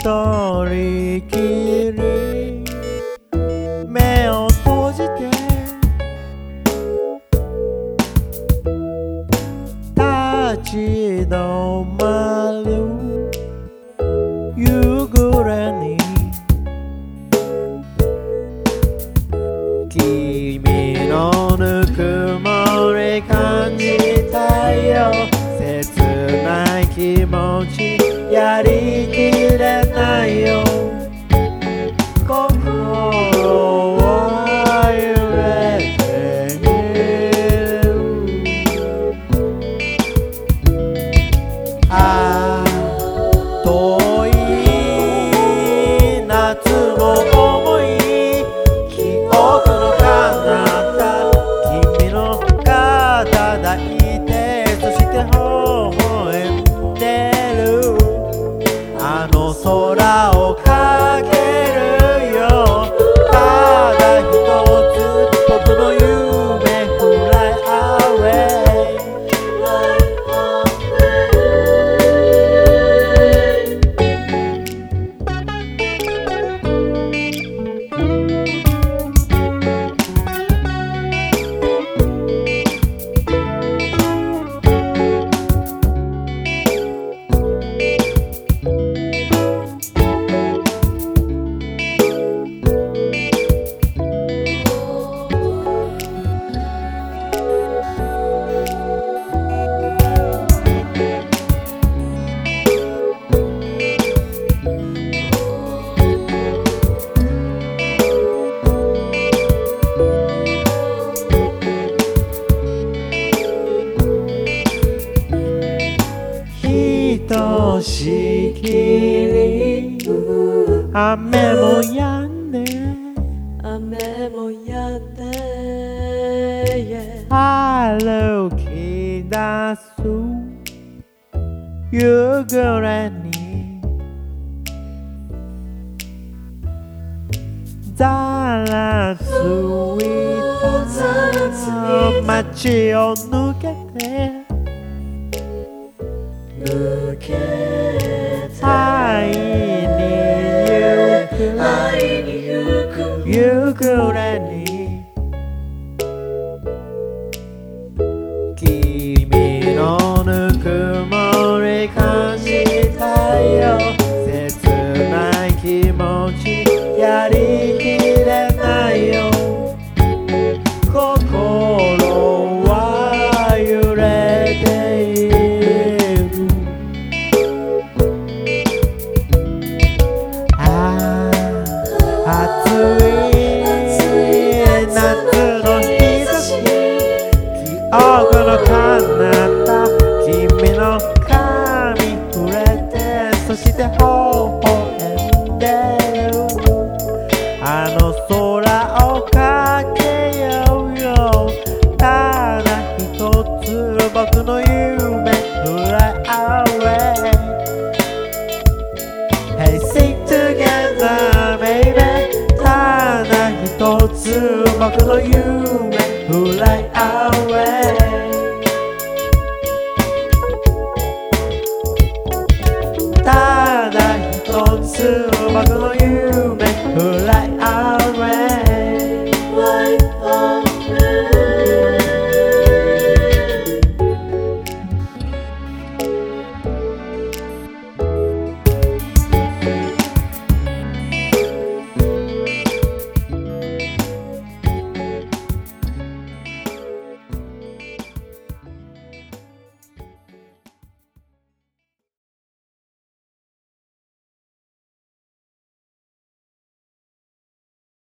人きり目を閉じて立ち止まる夕暮れに君のぬくもり感じたよ切ない気持ちやりきれないよ心は揺れているああ遠い夏の思い記憶の彼方君の肩抱いてそして微笑んでるあの空をかけるよただ一つ僕の夢フライアウェイひとしきり雨も止んで雨も止んで、 歩き出す夕暮れにざらついた街を抜けて抜けて会いに行く夕暮れに君のぬくもり感じたよ切ない気持ちやりきれないよ心は揺れている暑い夏の日差し記憶の彼方君の髪触れてそして微笑んでるあの空をかけようよただ一つ僕の夢フライアウェイHey sing together babyただ一つ僕の夢